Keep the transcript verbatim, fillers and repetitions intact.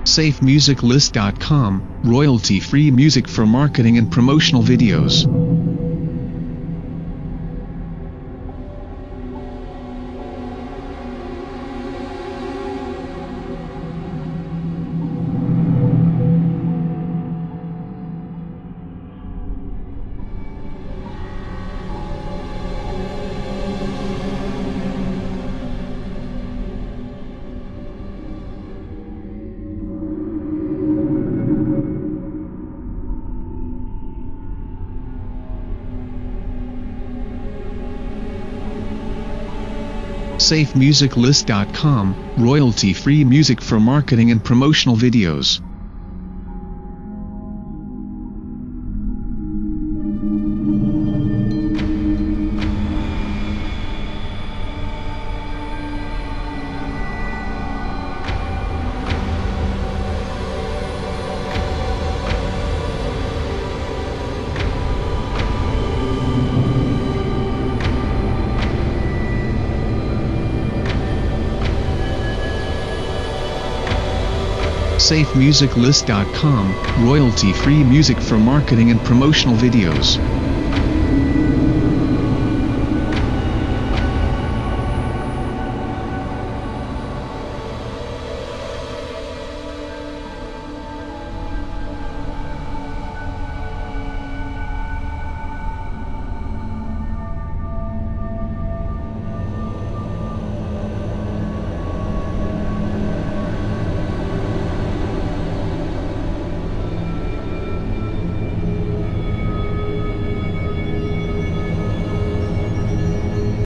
safe music list dot com, royalty-free music for marketing and promotional videos. safe music list dot com, royalty-free music for marketing and promotional videos. safe music list dot com, royalty-free music for marketing and promotional videos.